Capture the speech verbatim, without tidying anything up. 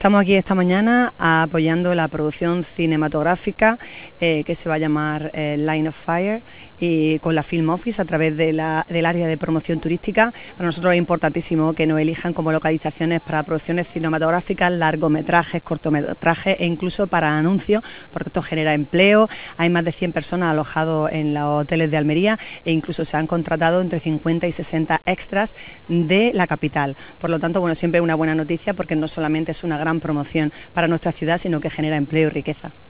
Estamos aquí esta mañana apoyando la producción cinematográfica eh, que se va a llamar eh, Line of Fire, y con la Film Office a través de la, del área de promoción turística. Para nosotros es importantísimo que nos elijan como localizaciones para producciones cinematográficas, largometrajes, cortometrajes e incluso para anuncios, porque esto genera empleo. Hay más de cien personas alojadas en los hoteles de Almería e incluso se han contratado entre cincuenta y sesenta extras de la capital. Por lo tanto, bueno, siempre es una buena noticia porque no solamente es una gran promoción para nuestra ciudad, sino que genera empleo y riqueza.